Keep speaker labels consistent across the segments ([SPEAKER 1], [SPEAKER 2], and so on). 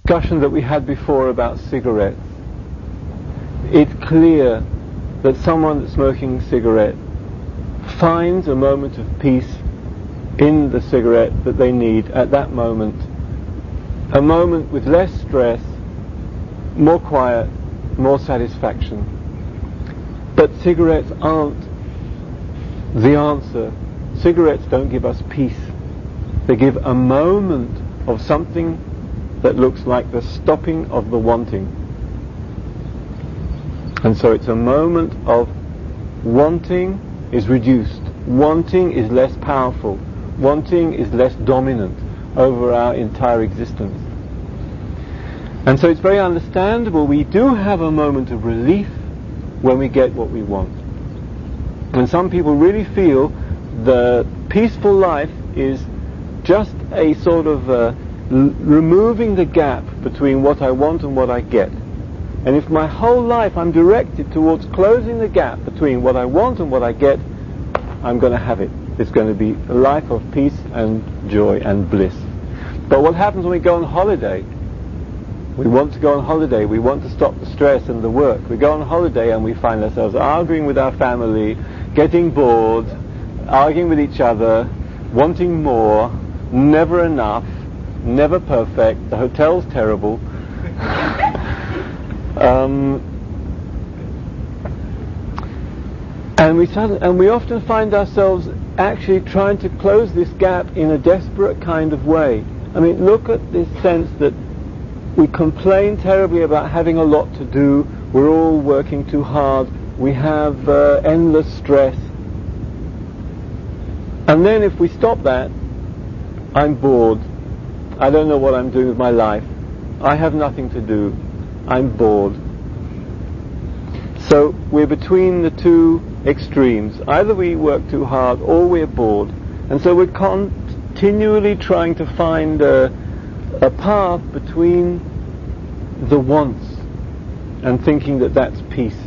[SPEAKER 1] discussion that we had before about cigarettes, it's clear that someone that's smoking a cigarette finds a moment of peace in the cigarette that they need at that moment, a moment with less stress, more quiet, more satisfaction. But cigarettes aren't the answer. Cigarettes don't give us peace. They give a moment of something that looks like the stopping of the wanting. And so it's a moment of wanting is reduced. Wanting is less powerful. Wanting is less dominant over our entire existence. And so it's very understandable we do have a moment of relief when we get what we want. And some people really feel the peaceful life is just a sort of removing the gap between what I want and what I get. And if my whole life I'm directed towards closing the gap between what I want and what I get, I'm going to have it. It's going to be a life of peace and joy and bliss. But what happens when we go on holiday? We want to go on holiday. We want to stop the stress and the work. We go on holiday and we find ourselves arguing with our family, getting bored, arguing with each other, wanting more, never enough, never perfect, the hotel's terrible. And we often find ourselves actually trying to close this gap in a desperate kind of way. I mean, look at this sense that we complain terribly about having a lot to do, we're all working too hard, we have endless stress. And then if we stop that, I'm bored, I don't know what I'm doing with my life, I have nothing to do, I'm bored. So we're between the two extremes. Either we work too hard or we're bored. And so we're continually trying to find a path between the wants and thinking that that's peace.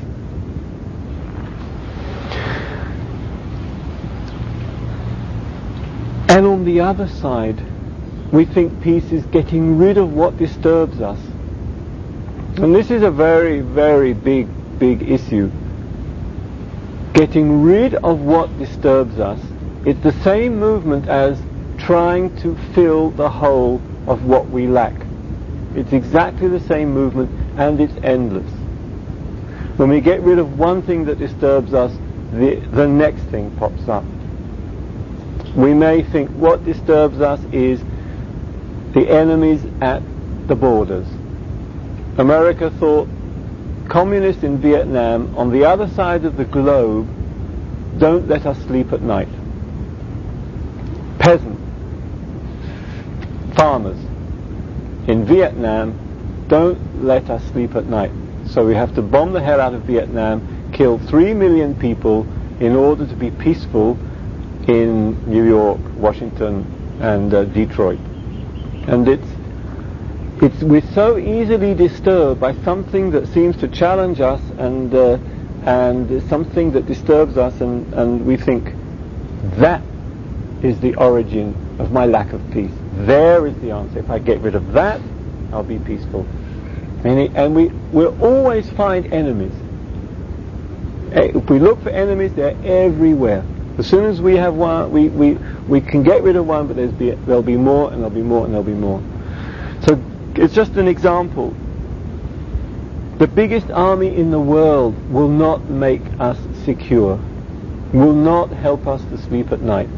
[SPEAKER 1] And on the other side, we think peace is getting rid of what disturbs us. And this is a very, very big issue. Getting rid of what disturbs us, it's the same movement as trying to fill the hole of what we lack. It's exactly the same movement, and it's endless. When we get rid of one thing that disturbs us, the next thing pops up. We may think what disturbs us is the enemies at the borders. America thought communists in Vietnam on the other side of the globe don't let us sleep at night. Peasants, farmers in Vietnam don't let us sleep at night. So we have to bomb the hell out of Vietnam, kill 3 million people in order to be peaceful in New York, Washington and Detroit. And we're so easily disturbed by something that seems to challenge us and something that disturbs us, and we think that is the origin of my lack of peace. There is the answer. If I get rid of that, I'll be peaceful. And we'll always find enemies. If we look for enemies, they're everywhere. As soon as we have one, we can get rid of one, but there'll be more, and there'll be more, and there'll be more. So it's just an example. The biggest army in the world will not make us secure, will not help us to sleep at night,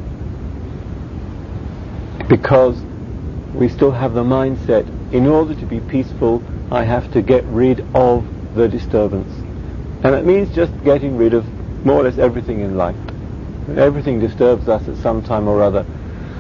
[SPEAKER 1] because we still have the mindset, in order to be peaceful, I have to get rid of the disturbance. And it means just getting rid of more or less everything in life. Everything disturbs us at some time or other.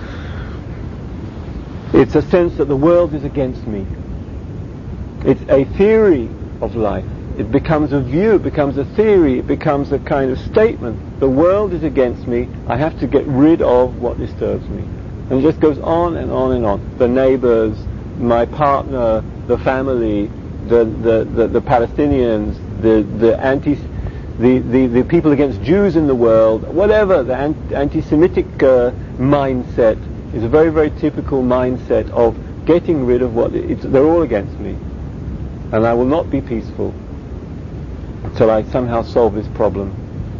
[SPEAKER 1] It's a sense that the world is against me. It's a theory of life. It becomes a view, it becomes a theory, it becomes a kind of statement. The world is against me, I have to get rid of what disturbs me. And it just goes on and on and on. The neighbors, my partner, the family, the Palestinians, the people against Jews in the world, whatever. The anti-Semitic mindset is a very, very typical mindset of getting rid of they're all against me. And I will not be peaceful until I somehow solve this problem.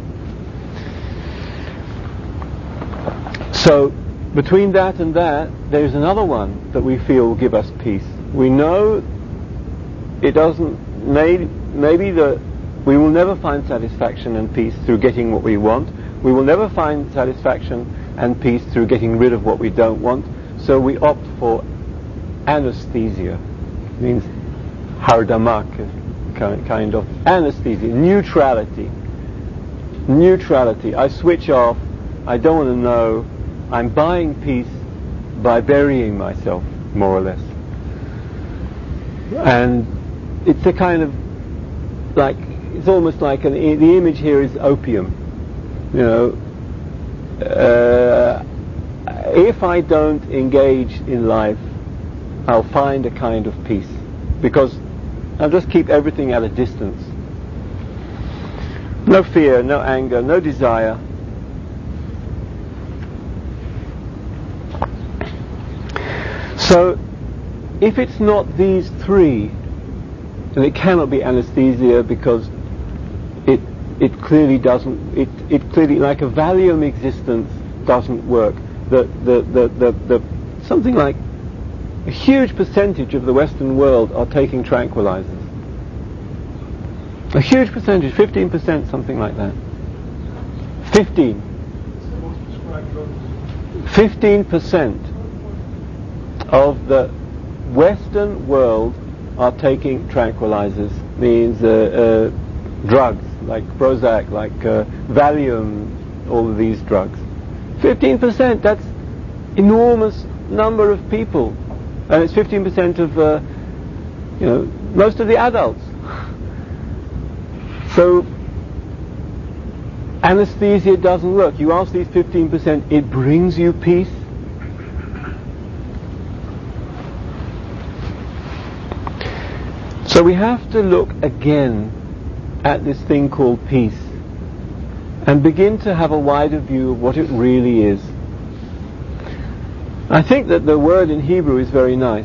[SPEAKER 1] So, between that and that, there's another one that we feel will give us peace. We know it doesn't, maybe we will never find satisfaction and peace through getting what we want. We will never find satisfaction and peace through getting rid of what we don't want. So we opt for anesthesia. It means hardamak, kind of anesthesia, neutrality. Neutrality. I switch off. I don't want to know. I'm buying peace by burying myself, more or less. And it's a kind of it's almost like the image here is opium. You know, if I don't engage in life, I'll find a kind of peace, because I'll just keep everything at a distance. No fear, no anger, no desire. So, if it's not these three, then it cannot be anesthesia, because it clearly doesn't. It clearly, like a Valium existence, doesn't work. Something like a huge percentage of the Western world are taking tranquilizers. A huge percentage, 15%, something like that. 15% of the Western world are taking tranquilizers, means drugs like Prozac, like Valium, all of these drugs. 15%, that's enormous number of people, and it's 15% of most of the adults. So anesthesia doesn't work. You ask these 15%, it brings you peace? So we have to look again at this thing called peace and begin to have a wider view of what it really is. I think that the word in Hebrew is very nice.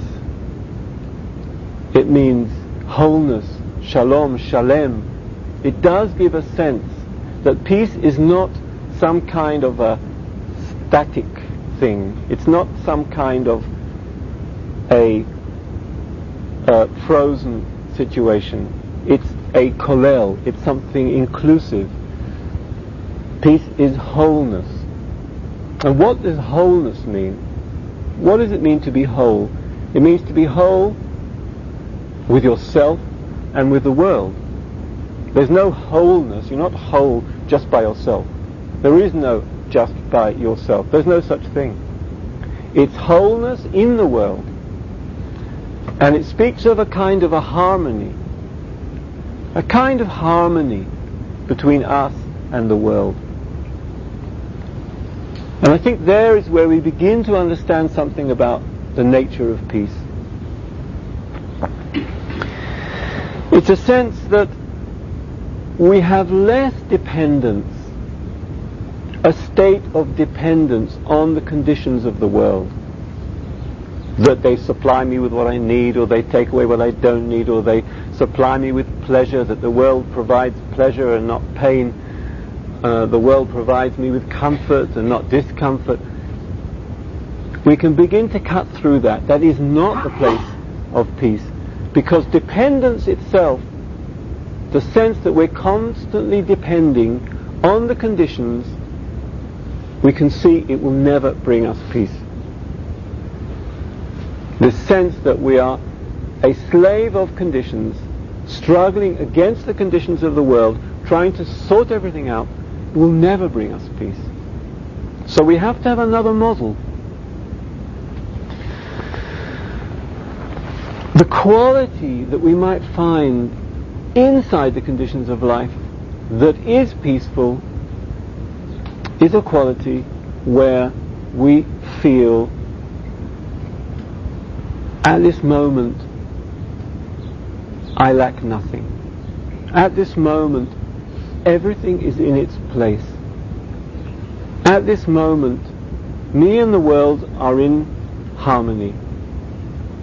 [SPEAKER 1] It means wholeness, shalom, shalem. It does give a sense that peace is not some kind of a static thing. It's not some kind of a frozen situation. It's a kollel. It's something inclusive. Peace is wholeness. And what does wholeness mean? What does it mean to be whole? It means to be whole with yourself and with the world. There's no wholeness. You're not whole just by yourself. There is no just by yourself. There's no such thing. It's wholeness in the world. And it speaks of a kind of a harmony. A kind of harmony between us and the world. And I think there is where we begin to understand something about the nature of peace. It's a sense that we have less dependence, a state of dependence on the conditions of the world. That they supply me with what I need, or they take away what I don't need, or they supply me with pleasure, that the world provides pleasure and not pain. The world provides me with comfort and not discomfort. We can begin to cut through that. That is not the place of peace. Because dependence itself, the sense that we're constantly depending on the conditions, we can see it will never bring us peace. The sense that we are a slave of conditions, struggling against the conditions of the world, trying to sort everything out, will never bring us peace. So we have to have another model. The quality that we might find inside the conditions of life that is peaceful is a quality where we feel at this moment I lack nothing. At this moment everything is in its place. At this moment me and the world are in harmony.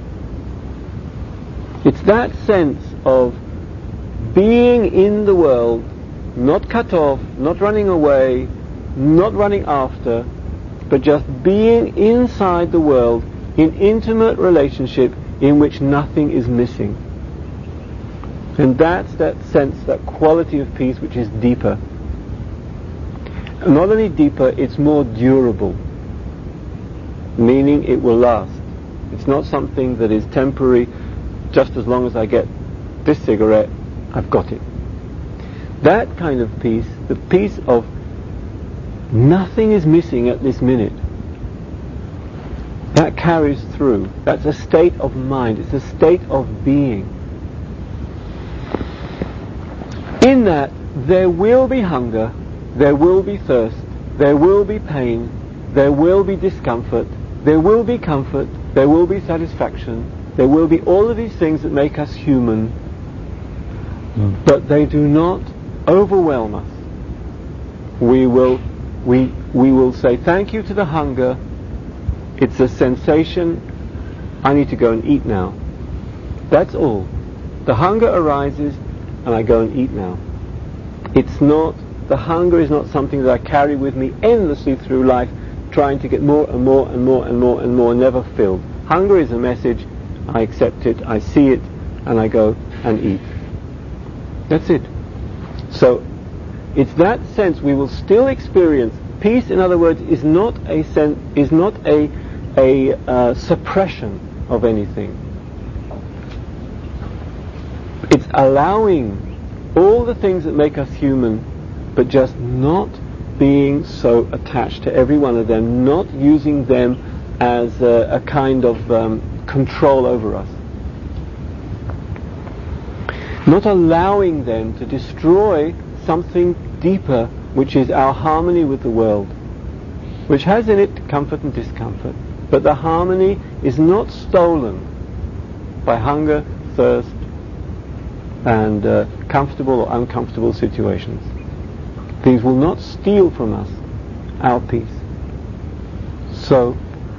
[SPEAKER 1] It's that sense of being in the world, not cut off, not running away, not running after, but just being inside the world in intimate relationship in which nothing is missing. And that's that sense, that quality of peace which is deeper. And not only deeper, it's more durable, meaning it will last. It's not something that is temporary. Just as long as I get this cigarette, I've got it. That kind of peace, the peace of nothing is missing at this minute, that carries through. That's a state of mind. It's a state of being. In that, there will be hunger, there will be thirst, there will be pain, there will be discomfort, there will be comfort, there will be satisfaction, there will be all of these things that make us human, but they do not overwhelm us. We will say thank you to the hunger. It's a sensation. I need to go and eat now. That's all. The hunger arises and I go and eat now. The hunger is not something that I carry with me endlessly through life, trying to get more and more and more and more and more, never filled. Hunger is a message. I accept it, I see it, and I go and eat. That's it. So it's that sense we will still experience. Peace, in other words, is not a suppression of anything. It's allowing all the things that make us human, but just not being so attached to every one of them, not using them as a kind of control over us. Not allowing them to destroy something deeper, which is our harmony with the world, which has in it comfort and discomfort. But the harmony is not stolen by hunger, thirst, and comfortable or uncomfortable situations. These will not steal from us our peace. So,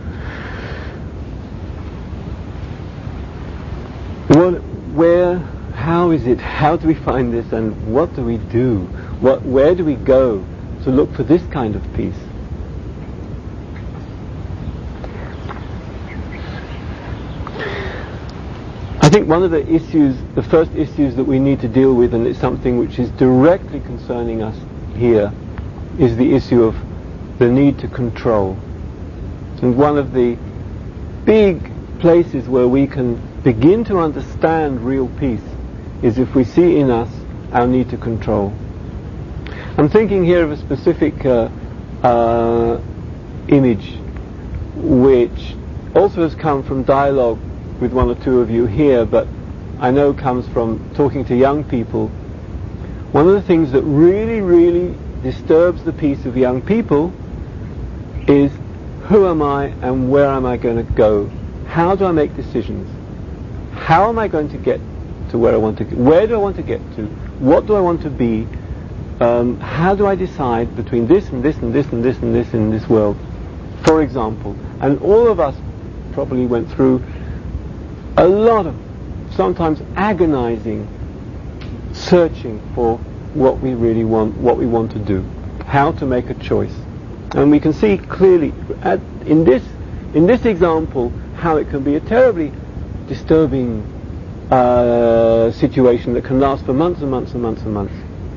[SPEAKER 1] how is it? How do we find this, and what do we do? Where do we go to look for this kind of peace? I think one of the first issues that we need to deal with, and it's something which is directly concerning us here, is the issue of the need to control. And one of the big places where we can begin to understand real peace is if we see in us our need to control. I'm thinking here of a specific image which also has come from dialogue with one or two of you here, but I know comes from talking to young people. One of the things that really, really disturbs the peace of young people is, who am I and where am I going to go? How do I make decisions? How am I going to get to where I want to get? Where do I want to get to? What do I want to be? How do I decide between this and this and this and this and this in this world? For example, and all of us probably went through a lot of sometimes agonizing searching for what we really want, what we want to do, how to make a choice. And we can see clearly in this example how it can be a terribly disturbing situation that can last for months and months and months and months.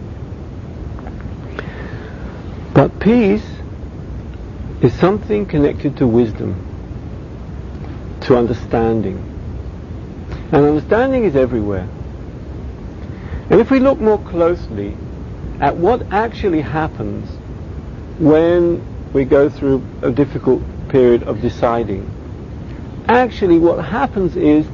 [SPEAKER 1] But peace is something connected to wisdom, to understanding. And understanding is everywhere. And if we look more closely at what actually happens when we go through a difficult period of deciding, actually what happens is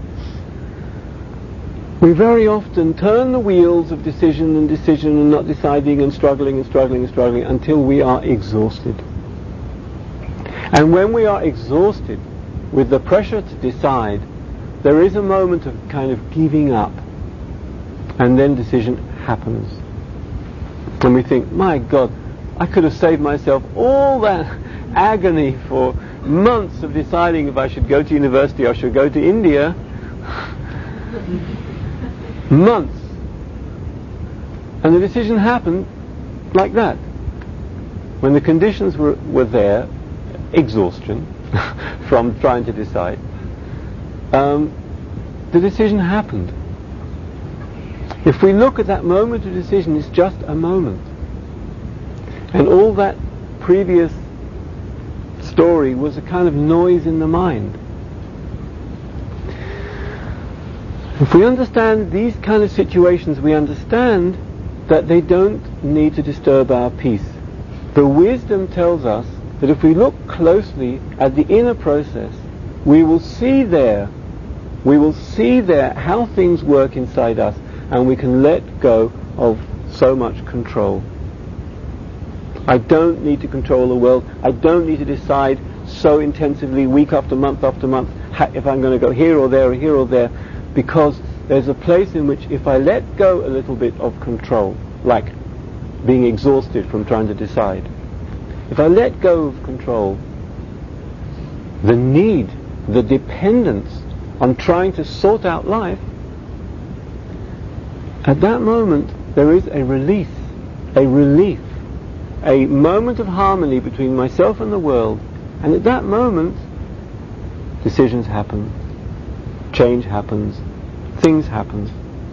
[SPEAKER 1] we very often turn the wheels of decision and not deciding and struggling until we are exhausted. And when we are exhausted with the pressure to decide, there is a moment of kind of giving up, and then decision happens. And we think, my God, I could have saved myself all that agony for months of deciding if I should go to university or should go to India. Months. And the decision happened like that. When the conditions were there, exhaustion from trying to decide, the decision happened. If we look at that moment of decision, it's just a moment. And all that previous story was a kind of noise in the mind. If we understand these kind of situations, we understand that they don't need to disturb our peace. The wisdom tells us that if we look closely at the inner process, we will see there how things work inside us, and we can let go of so much control. I don't need to control the world. I don't need to decide so intensively week after month if I'm going to go here or there, because there's a place in which if I let go a little bit of control, like being exhausted from trying to decide, if I let go of control, the need, the dependence on trying to sort out life, at that moment there is a release, a relief, a moment of harmony between myself and the world, and at that moment decisions happen, change happens, things happen.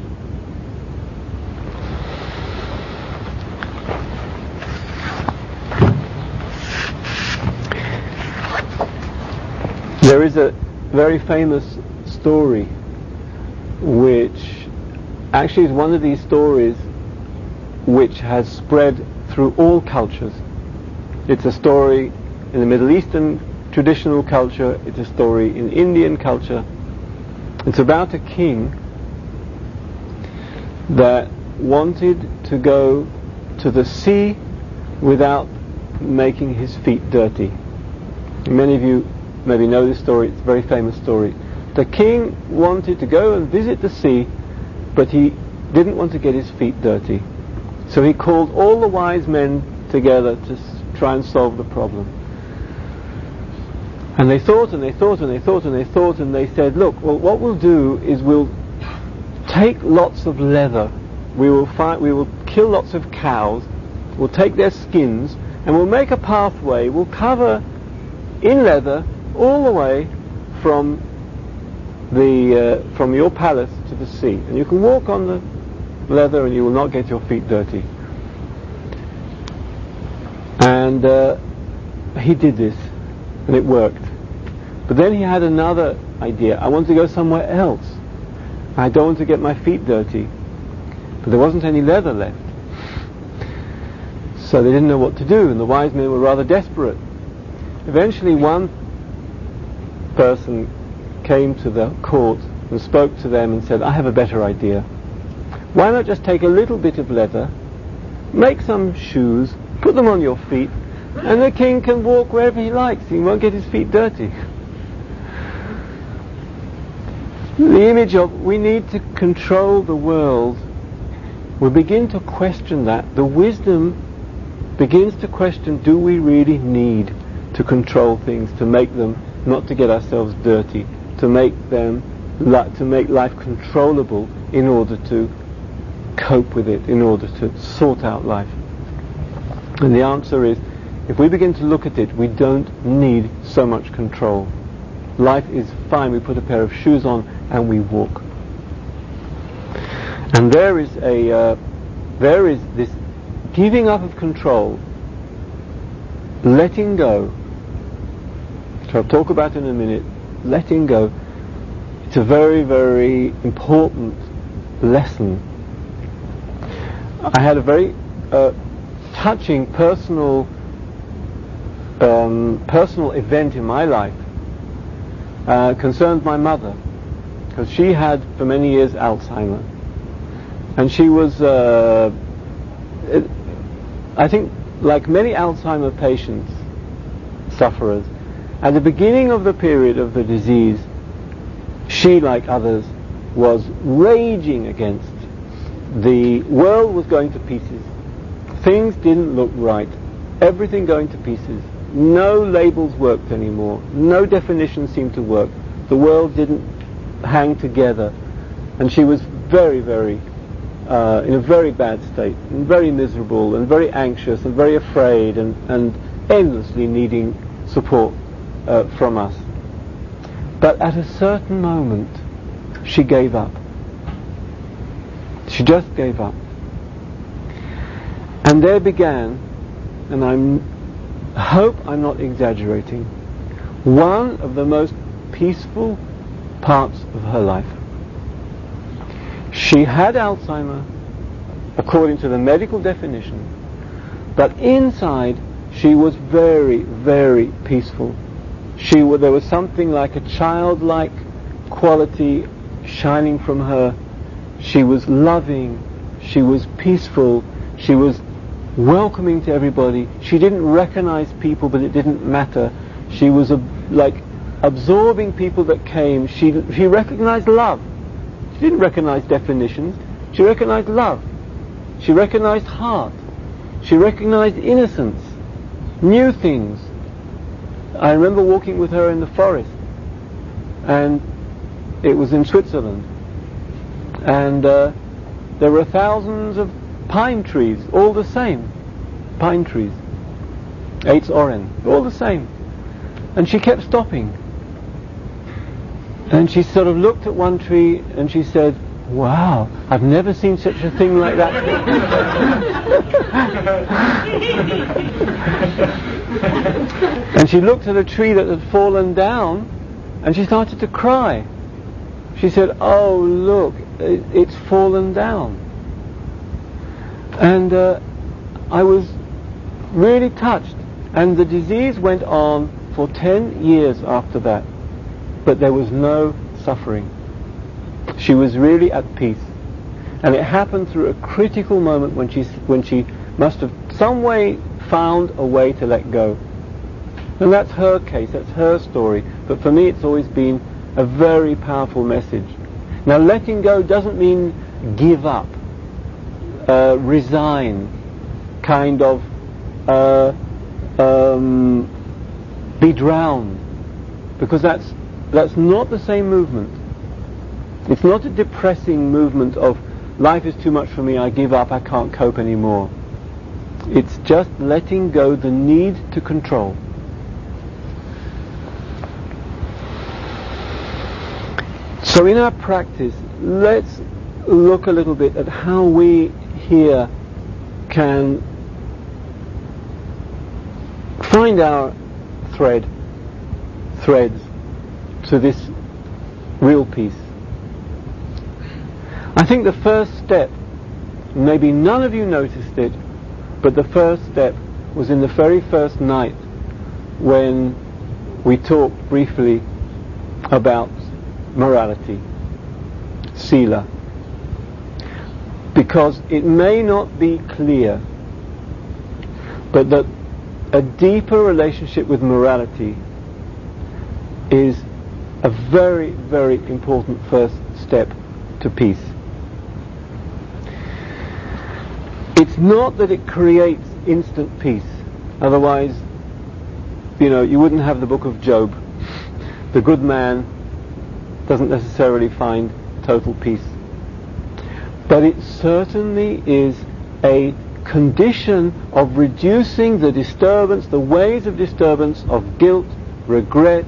[SPEAKER 1] There is a very famous story which actually is one of these stories which has spread through all cultures. It's a story in the Middle Eastern traditional culture, it's a story in Indian culture. It's about a king that wanted to go to the sea without making his feet dirty. Many of you maybe know this story, it's a very famous story. The king wanted to go and visit the sea, but he didn't want to get his feet dirty. So he called all the wise men together to try and solve the problem. And they thought and they thought and they thought and they thought, and they said, look, well, what we'll do is we'll take lots of leather, we will kill lots of cows, we'll take their skins, and we'll make a pathway, we'll cover in leather all the way from your palace to the sea, and you can walk on the leather and you will not get your feet dirty. And he did this, and it worked. But then he had another idea. I want to go somewhere else. I don't want to get my feet dirty. But there wasn't any leather left. So they didn't know what to do, and the wise men were rather desperate. Eventually one person came to the court and spoke to them and said, I have a better idea. Why not just take a little bit of leather, make some shoes, put them on your feet, and the king can walk wherever he likes. He won't get his feet dirty. The image of we need to control the world, we begin to question that. The wisdom begins to question, do we really need to control things, to make them, not to get ourselves dirty, to make life controllable in order to cope with it, in order to sort out life? And the answer is, if we begin to look at it, we don't need so much control. Life is fine. We put a pair of shoes on and we walk. And there is this giving up of control, letting go, which I'll talk about in a minute. Letting go. It's a very, very important lesson. I had a very touching personal event in my life. Concerned my mother, because she had for many years Alzheimer, and she was I think like many Alzheimer patients, sufferers, at the beginning of the period of the disease, she, like others, was raging against. The world was going to pieces, things didn't look right, everything going to pieces. No labels worked anymore. No definitions seemed to work. The world didn't hang together. And she was very, very, in a very bad state, and very miserable, and very anxious, and very afraid, and endlessly needing support from us. But at a certain moment, she gave up. She just gave up. And there began, and I hope I'm not exaggerating, one of the most peaceful parts of her life. She had Alzheimer, according to the medical definition, but inside she was very, very peaceful. There was something like a childlike quality shining from her. She was loving, she was peaceful, she was welcoming to everybody. She didn't recognize people, but it didn't matter. She was like absorbing people that came. She recognized love. She didn't recognize definitions. She recognized love. She recognized heart. She recognized innocence, new things. I remember walking with her in the forest, and it was in Switzerland, and there were thousands of pine trees, all the same, pine trees, Eitz Oren, all the same. And she kept stopping. And she sort of looked at one tree and she said, "Wow, I've never seen such a thing like that." And she looked at a tree that had fallen down and she started to cry. She said, "Oh, look, it's fallen down." And I was really touched. And the disease went on for 10 years after that. But there was no suffering. She was really at peace. And it happened through a critical moment when she must have some way found a way to let go. And that's her case, that's her story. But for me it's always been a very powerful message. Now, letting go doesn't mean give up, resign, kind of be drowned, because that's not the same movement. It's not a depressing movement of life is too much for me, I give up, I can't cope anymore. It's just letting go the need to control. So in our practice, let's look a little bit at how we here can find our threads to this real peace. I think the first step, maybe none of you noticed it, but the first step was in the very first night when we talked briefly about morality, sila. Because it may not be clear, but that a deeper relationship with morality is a very, very important first step to peace. It's not that it creates instant peace. Otherwise, you wouldn't have the book of Job. The good man doesn't necessarily find total peace. But it certainly is a condition of reducing the disturbance, the waves of disturbance of guilt, regret,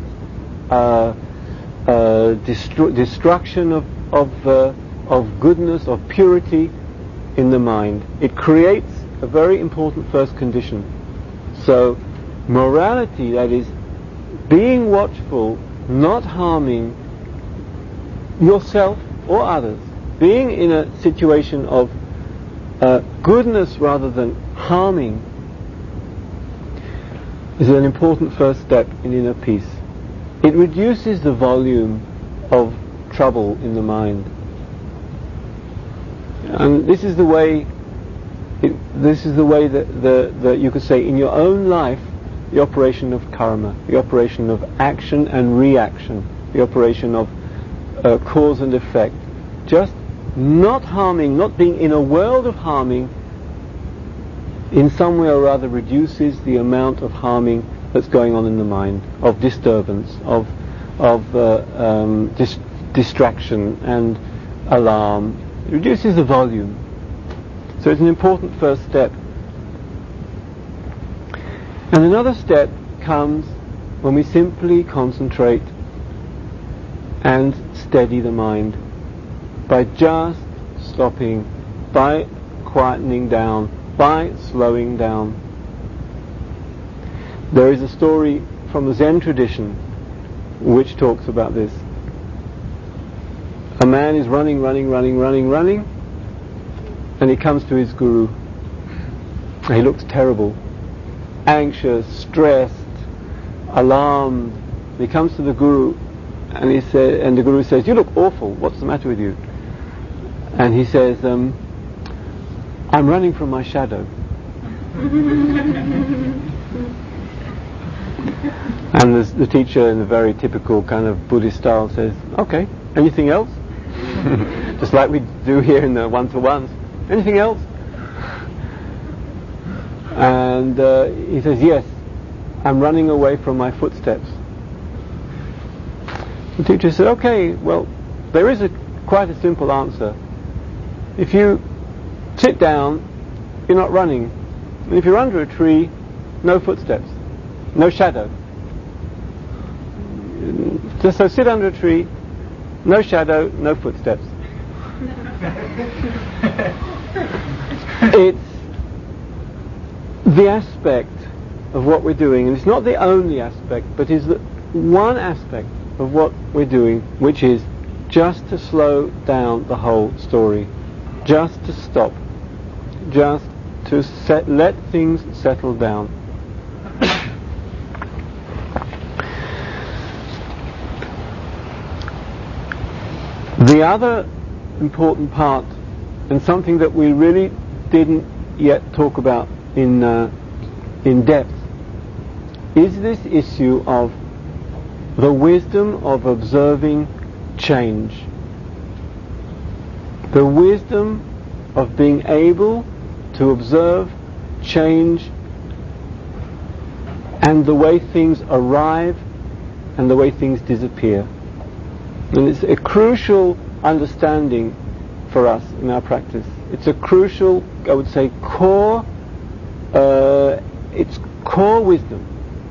[SPEAKER 1] destruction of goodness, of purity in the mind. It creates a very important first condition. So morality, that is being watchful, not harming yourself or others, being in a situation of goodness rather than harming, is an important first step in inner peace. It reduces the volume of trouble in the mind. And this is the way that you could say in your own life, the operation of karma, the operation of action and reaction, the operation of cause and effect. Just not harming, not being in a world of harming, in some way or other reduces the amount of harming that's going on in the mind, of disturbance, of distraction and alarm. It reduces the volume. So it's an important first step. And another step comes when we simply concentrate and steady the mind by just stopping, by quietening down, by slowing down. There is a story from the Zen tradition which talks about this. A man is running, and he comes to his guru. He looks terrible, anxious, stressed, alarmed. He comes to the guru, and the guru says, "You look awful. What's the matter with you?" And he says, "I'm running from my shadow." And the teacher, in a very typical kind of Buddhist style, says, "Okay, anything else?" Just like we do here in the one-to-ones. "Anything else?" And he says, "Yes, I'm running away from my footsteps." The teacher said, "Okay, well, there is quite a simple answer. If you sit down, you're not running. And if you're under a tree, no footsteps, no shadow. Just so sit under a tree, no shadow, no footsteps." It's the aspect of what we're doing, and it's not the only aspect, but is the one aspect of what we're doing, which is just to slow down the whole story, just to stop, just to let things settle down. The other important part, and something that we really didn't yet talk about in depth, is this issue of the wisdom of observing change. The wisdom of being able to observe change and the way things arrive and the way things disappear. And it's a crucial understanding for us in our practice. It's a crucial, I would say, core wisdom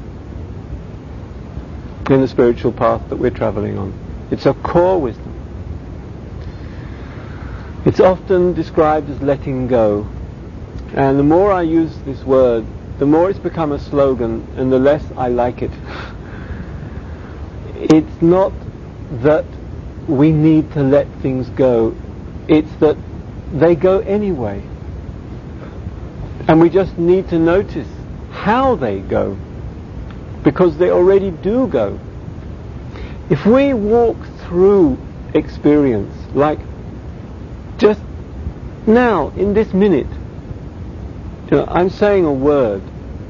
[SPEAKER 1] in the spiritual path that we're travelling on. It's a core wisdom. It's often described as letting go. And the more I use this word, the more it's become a slogan and the less I like it. It's not that we need to let things go. It's that they go anyway. And we just need to notice how they go, because they already do go. If we walk through experience, like just now, in this minute, I'm saying a word.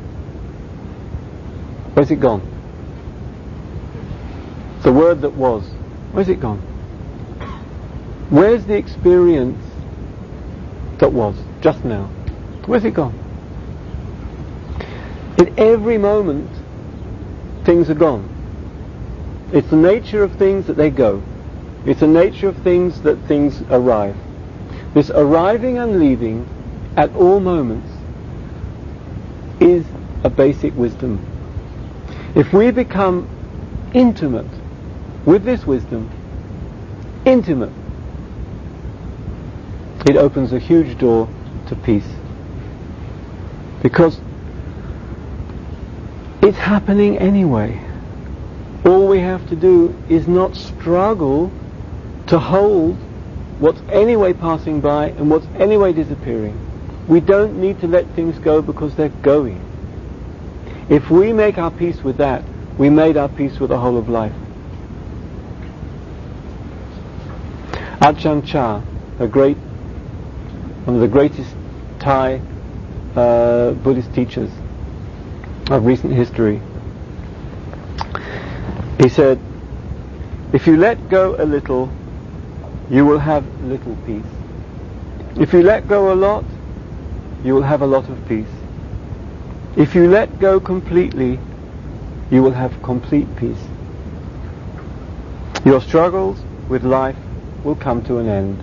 [SPEAKER 1] Where's it gone? The word that was. Where's it gone? Where's the experience that was just now? Where's it gone? In every moment, things are gone. It's the nature of things that they go. It's the nature of things that things arrive. This arriving and leaving at all moments is a basic wisdom. If we become intimate with this wisdom, intimate, it opens a huge door to peace. Because it's happening anyway. All we have to do is not struggle to hold what's anyway passing by and what's anyway disappearing. We don't need to let things go because they're going. If we make our peace with that, we made our peace with the whole of life. Ajahn Chah, one of the greatest Thai Buddhist teachers of recent history, he said, if you let go a little, you will have little peace. If you let go a lot, you will have a lot of peace. If you let go completely, you will have complete peace. Your struggles with life will come to an end.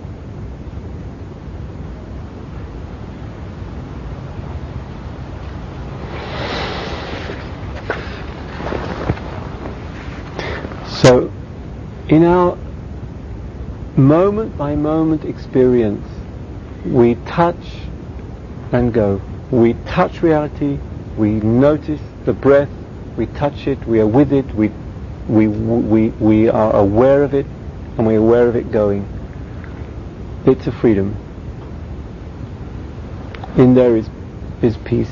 [SPEAKER 1] So, in our moment by moment experience, we touch and go. We touch reality, we notice the breath, we touch it, we are with it, we are aware of it, and we're aware of it going. It's a freedom. In there is peace.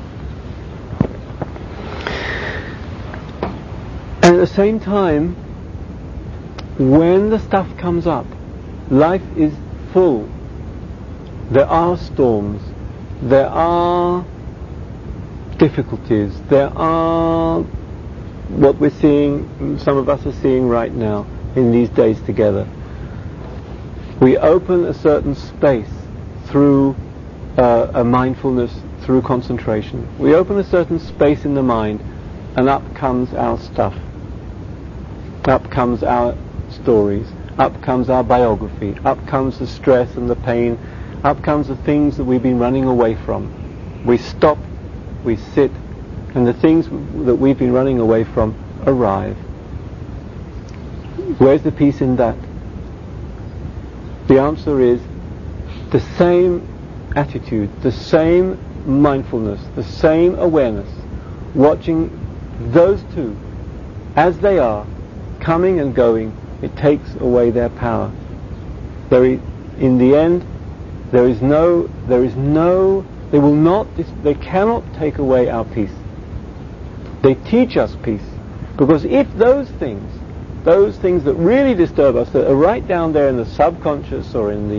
[SPEAKER 1] And at the same time, when the stuff comes up, life is full. There are storms, there are difficulties, there are what we're seeing, some of us are seeing right now in these days together. We open a certain space through a mindfulness, through concentration. We open a certain space in the mind, and up comes our stuff. Up comes our stories, up comes our biography, up comes the stress and the pain, up comes the things that we've been running away from. We stop, we sit, and the things that we've been running away from arrive. Where's the peace in that? The answer is the same attitude, the same mindfulness, the same awareness, watching those two as they are, coming and going. It takes away their power. In the end, they cannot take away our peace. They teach us peace, because if those things that really disturb us, that are right down there in the subconscious or in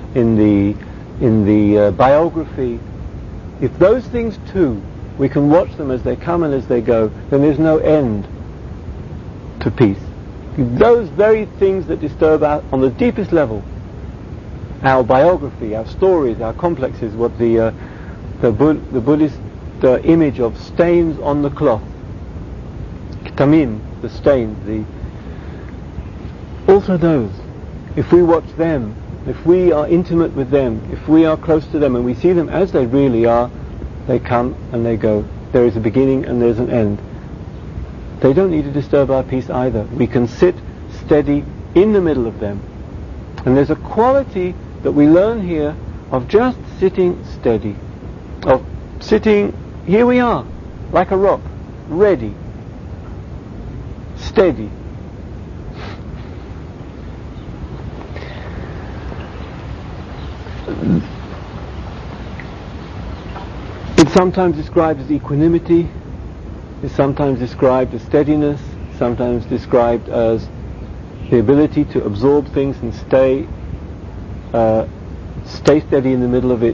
[SPEAKER 1] the biography, if those things too, we can watch them as they come and as they go, then there's no end to peace. Those very things that disturb us on the deepest level, our biography, our stories, our complexes, what the Buddhist image of stains on the cloth, tamim, the stains, also those, if we watch them, if we are intimate with them, if we are close to them and we see them as they really are, they come and they go. There is a beginning and there's an end. They don't need to disturb our peace either. We can sit steady in the middle of them. And there's a quality that we learn here of just sitting steady, of sitting, here we are, like a rock, ready, steady. It's sometimes described as equanimity, is sometimes described as steadiness, sometimes described as the ability to absorb things and stay steady in the middle of it.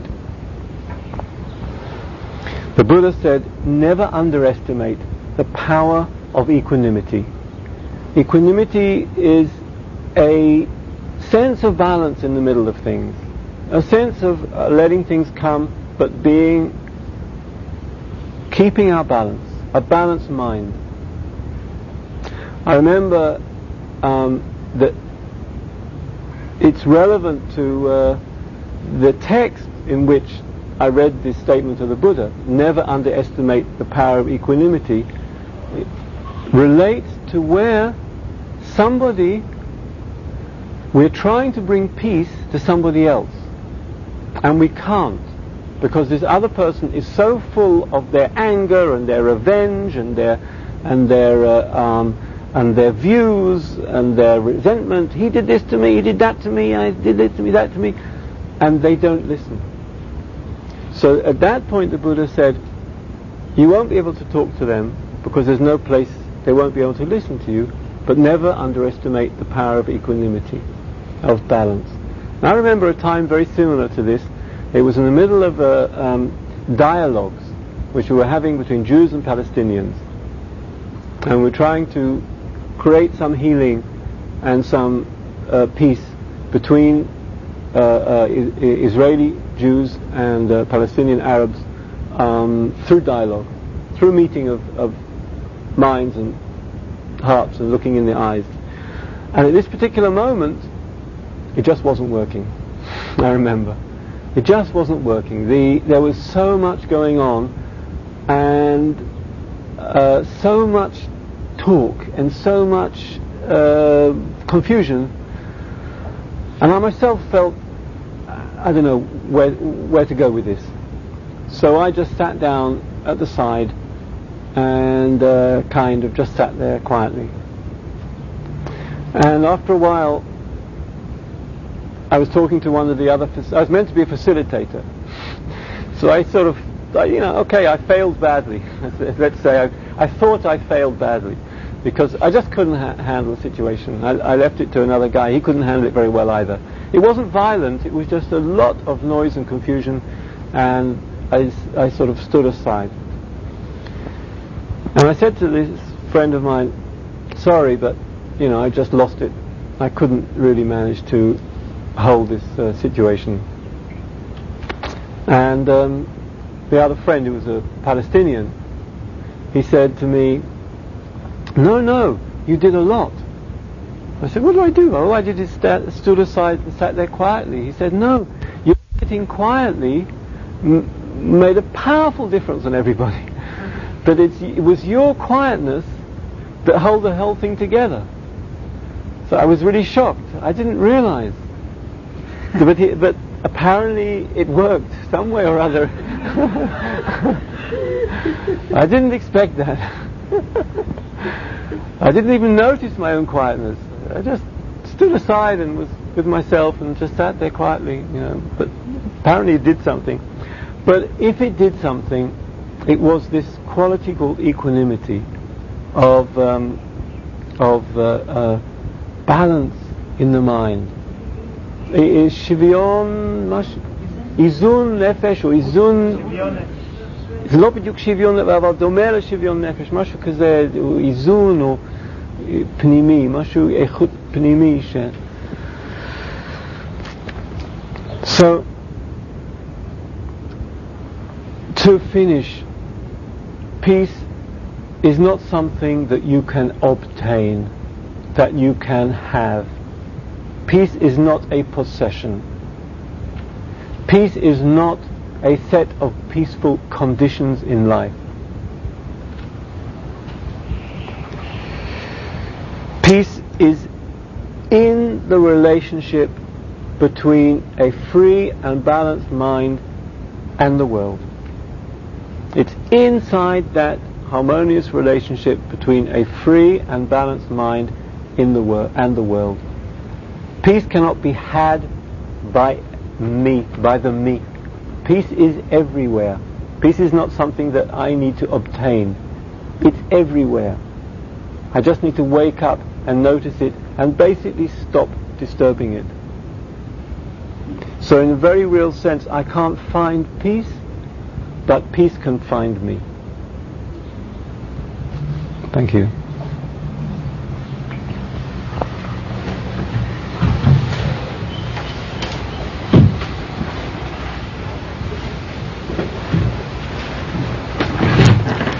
[SPEAKER 1] The Buddha said, never underestimate the power of equanimity. Equanimity is a sense of balance in the middle of things, a sense of letting things come, but keeping our balance, a balanced mind. I remember that it's relevant to the text in which I read this statement of the Buddha, never underestimate the power of equanimity. It relates to where we're trying to bring peace to somebody else, and we can't, because this other person is so full of their anger and their revenge and their views and their resentment. He did this to me, he did that to me, I did this to me, that to me, and they don't listen. So at that point the Buddha said, you won't be able to talk to them because there's no place, they won't be able to listen to you, but never underestimate the power of equanimity, of balance. And I remember a time very similar to this. It was in the middle of dialogues which we were having between Jews and Palestinians, and we're trying to create some healing and some peace between Israeli Jews and Palestinian Arabs through dialogue, through meeting of minds and hearts and looking in the eyes. And at this particular moment, it just wasn't working. I remember. It just wasn't working. There was so much going on, and so much talk, and so much confusion, and I myself felt, I don't know where to go with this. So I just sat down at the side and kind of just sat there quietly. And after a while, I was talking to one of the other, I was meant to be a facilitator. So I sort of, okay, I failed badly. Let's say I thought I failed badly, because I just couldn't handle the situation. I left it to another guy. He couldn't handle it very well either. It wasn't violent, it was just a lot of noise and confusion, and I sort of stood aside. And I said to this friend of mine, sorry, but I just lost it. I couldn't really manage to hold this situation. And the other friend, who was a Palestinian, he said to me, no, you did a lot. I said, what do I do? Oh, I did is stood aside and sat there quietly. He said, no, you sitting quietly made a powerful difference on everybody. But it was your quietness that held the whole thing together. So I was really shocked. I didn't realize. But apparently it worked some way or other. I didn't expect that. I didn't even notice my own quietness. I just stood aside and was with myself and just sat there quietly, But apparently it did something. But if it did something, it was this quality called equanimity, of balance in the mind. שוויון, איזון נפש או איזון, זה לא בדיוק שוויון, אבל דומה לשוויון נפש, משהו כזה, איזון או פנימי, משהו איכות פנימי ש... So, to finish, peace is not something that you can obtain, that you can have. Peace is not a possession. Peace is not a set of peaceful conditions in life. Peace is in the relationship between a free and balanced mind and the world. It's inside that harmonious relationship between a free and balanced mind in the and the world. Peace cannot be had by me, by the me. Peace is everywhere. Peace is not something that I need to obtain. It's everywhere. I just need to wake up and notice it and basically stop disturbing it. So in a very real sense, I can't find peace, but peace can find me. Thank you.